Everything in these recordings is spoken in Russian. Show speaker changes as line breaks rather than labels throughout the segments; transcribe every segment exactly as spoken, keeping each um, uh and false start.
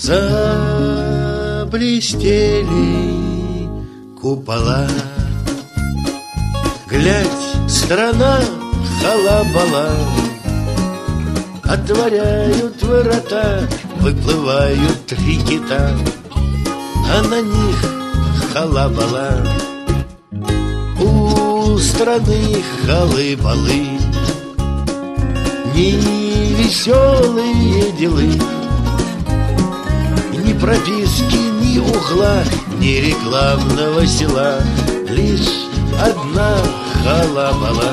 Заблестели купола. Глядь, страна халабала. Отворяют ворота, выплывают три кита, а на них халабала. У страны халы-балы, не веселые делы, ни прописки, ни угла, ни рекламного села, лишь одна халабала.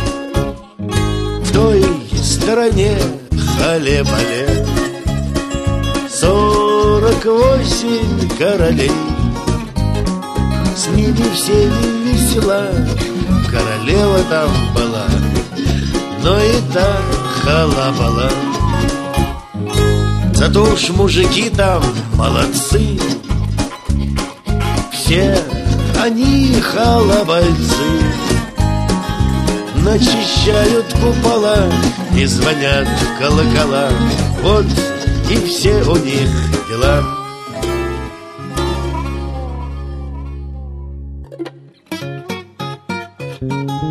В той стороне хале-бале сорок восемь королей, с ними всеми весела. Королева там была, но и та халабала. Зато уж мужики там молодцы, все они халабальцы. Начищают купола и звонят в колокола. Вот и все у них дела.
Thank you.